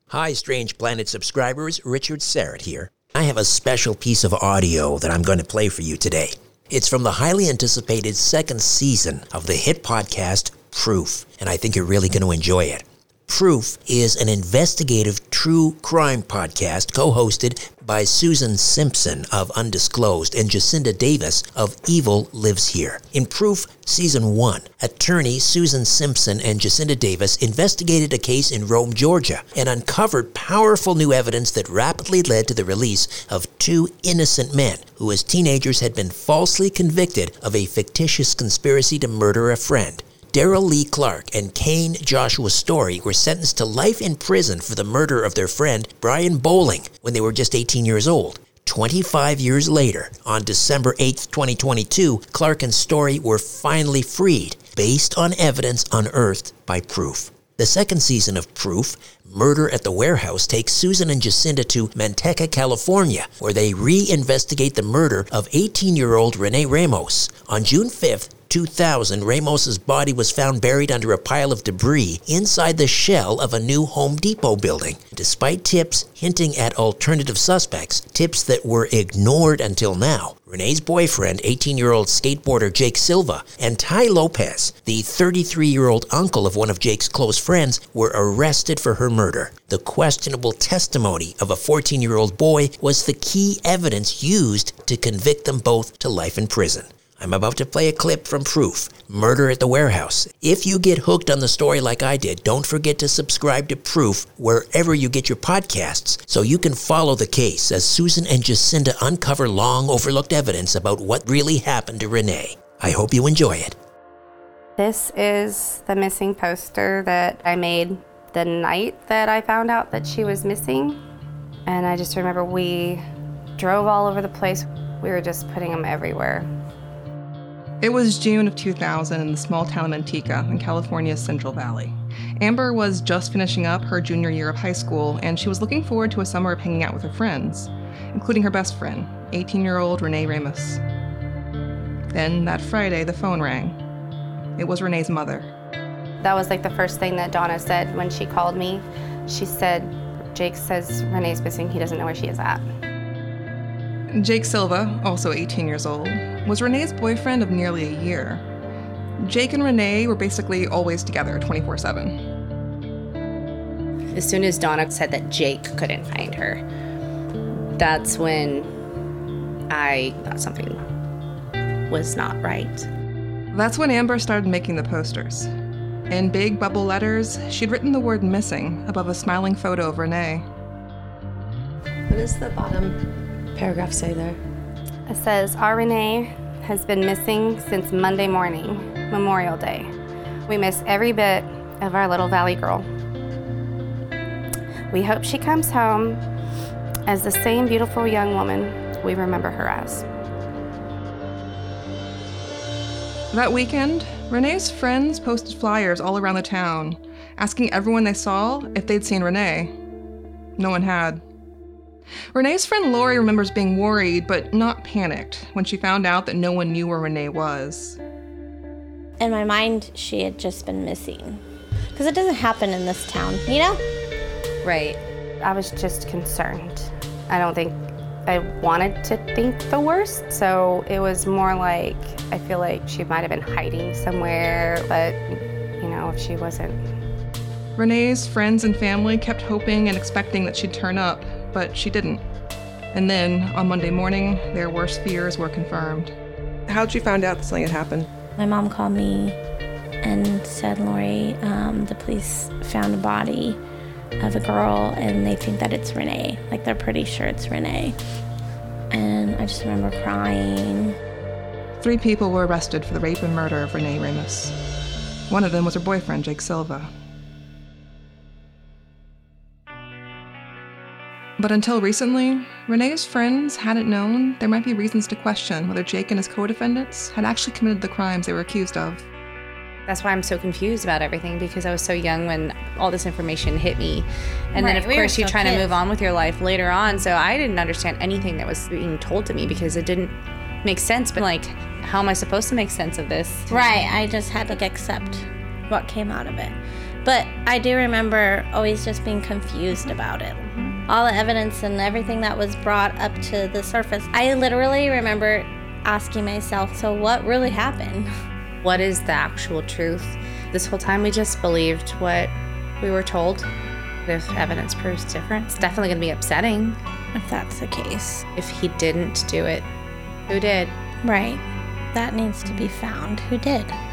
Hi, Strange Planet subscribers. Richard Serrett here. I have a special piece of audio that I'm going to play for you today. It's from the highly anticipated second season of the hit podcast Proof, and I think you're really going to enjoy it. Proof is an investigative true crime podcast co-hosted by Susan Simpson of Undisclosed and Jacinda Davis of Evil Lives Here. In Proof Season 1, attorney Susan Simpson and Jacinda Davis investigated a case in Rome, Georgia, and uncovered powerful new evidence that rapidly led to the release of two innocent men who as teenagers had been falsely convicted of a fictitious conspiracy to murder a friend. Daryl Lee Clark and Kane Joshua Story were sentenced to life in prison for the murder of their friend Brian Bowling when they were just 18 years old. 25 years later, on December 8, 2022, Clark and Story were finally freed based on evidence unearthed by Proof. The second season of Proof, Murder at the Warehouse, takes Susan and Jacinda to Manteca, California, where they re-investigate the murder of 18-year-old Renee Ramos. On June 5th, 2000, Ramos's body was found buried under a pile of debris inside the shell of a new Home Depot building. Despite tips hinting at alternative suspects, tips that were ignored until now, Renee's boyfriend, 18-year-old skateboarder Jake Silva, and Ty Lopez, the 33-year-old uncle of one of Jake's close friends, were arrested for her murder. The questionable testimony of a 14-year-old boy was the key evidence used to convict them both to life in prison. I'm about to play a clip from Proof, Murder at the Warehouse. If you get hooked on the story like I did, don't forget to subscribe to Proof wherever you get your podcasts so you can follow the case as Susan and Jacinda uncover long overlooked evidence about what really happened to Renee. I hope you enjoy it. This is the missing poster that I made the night that I found out that she was missing. And I just remember we drove all over the place. We were just putting them everywhere. It was June of 2000 in the small town of Manteca in California's Central Valley. Amber was just finishing up her junior year of high school, and she was looking forward to a summer of hanging out with her friends, including her best friend, 18-year-old Renee Ramos. Then that Friday, the phone rang. It was Renee's mother. That was like the first thing that Donna said when she called me. She said, "Jake says Renee's missing. He doesn't know where she is at." Jake Silva, also 18 years old, was Renee's boyfriend of nearly a year. Jake and Renee were basically always together 24/7. As soon as Donna said that Jake couldn't find her, that's when I thought something was not right. That's when Amber started making the posters. In big bubble letters, she'd written the word missing above a smiling photo of Renee. What does the bottom paragraph say there? It says, "Our Renee has been missing since Monday morning, Memorial Day. We miss every bit of our little valley girl. We hope she comes home as the same beautiful young woman we remember her as." That weekend, Renee's friends posted flyers all around the town, asking everyone they saw if they'd seen Renee. No one had. Renee's friend Lori remembers being worried, but not panicked, when she found out that no one knew where Renee was. In my mind, she had just been missing. Because it doesn't happen in this town, you know? Right. I was just concerned. I don't think I wanted to think the worst, so it was more like, I feel like she might have been hiding somewhere, but, if she wasn't. Renee's friends and family kept hoping and expecting that she'd turn up, but she didn't. And then, on Monday morning, their worst fears were confirmed. How'd you find out that something had happened? My mom called me and said, "Lori, the police found a body of a girl and they think that it's Renee. Like, they're pretty sure it's Renee." And I just remember crying. 3 people were arrested for the rape and murder of Renee Ramos. One of them was her boyfriend, Jake Silva. But until recently, Renee's friends hadn't known there might be reasons to question whether Jake and his co-defendants had actually committed the crimes they were accused of. That's why I'm so confused about everything, because I was so young when all this information hit me. And then, of course, you're trying to move on with your life later on, so I didn't understand anything that was being told to me because it didn't make sense. But, how am I supposed to make sense of this? Right, I just had to accept what came out of it. But I do remember always just being confused about it. All the evidence and everything that was brought up to the surface. I literally remember asking myself, so what really happened? What is the actual truth? This whole time we just believed what we were told. If evidence proves different, it's definitely going to be upsetting. If that's the case. If he didn't do it, who did? Right. That needs to be found. Who did?